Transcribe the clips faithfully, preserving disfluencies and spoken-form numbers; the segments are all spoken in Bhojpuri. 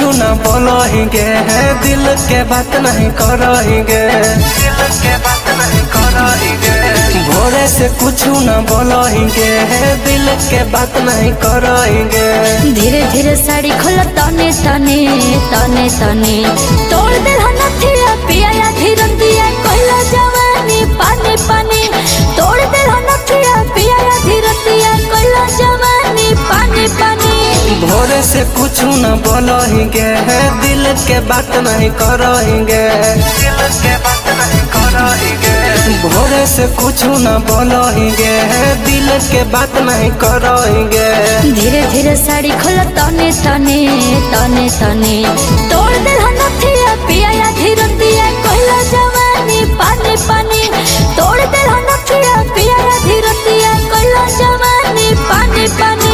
ना बोलोगे, दिल के बात नहीं करोगे, दिल के बात नहीं करोगे। भोरे से कुछ ना बोलोगे, दिल के बात नहीं करोगे। धीरे धीरे साड़ी खोल तने तने तने तने तोड़ दे नथिया पिया धीरे दिया कोइला जवानी पानी पानी तोड़ दे नथिया पिया धीरे दिया कोइला जवानी पानी पानी। भोरे से कुछ न बोलोगे, दिल के बात नहीं करोगे, दिल के बात नहीं करोगे। भोरे से कुछ न बोलोगे, दिल के बात नहीं करोगे। धीरे धीरे साड़ी खोल तने तने तने तने तोड़ दे नथिया पिया धीरे दिया कोइला जवानी पानी पानी तोड़ दे नथिया पिया धीरे दिया कोइला जवानी पानी पानी।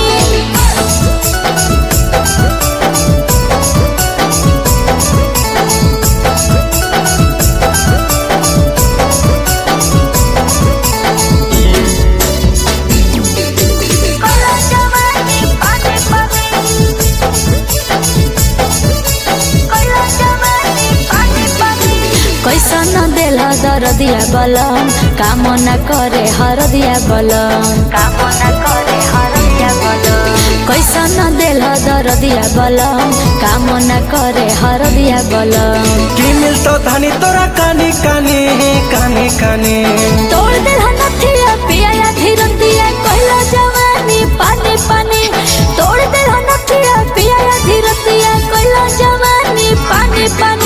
कैसन दिल दर दिया बलम काम न करे हर दिया बलम काम न करे हर दिया बलम। कैसन दिल दर दिया बलम काम न करे हर दिया बलम। की मिलतो धनी तोरा कानी कानी कानी कानी तोड़ दे नथिया पिया धीरे दिया कोइला जवानी पानी पानी तोड़ दे नथिया पिया धीरे दिया कोइला जवानी पानी पानी।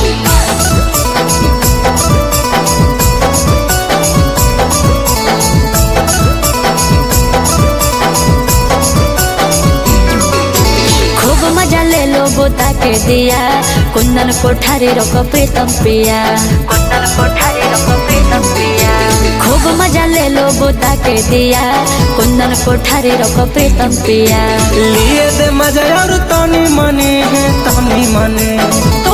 मजा ले लो बोता के दिया कुंदन कोठारी रोको प्रीतम पिया कुंदन कोठारी रोको प्रीतम पिया। खूब मजा ले लो बोता के दिया कुंदन कोठारी रोको प्रीतम पिया। लिए दे मजा और तनी मनी तनी मनी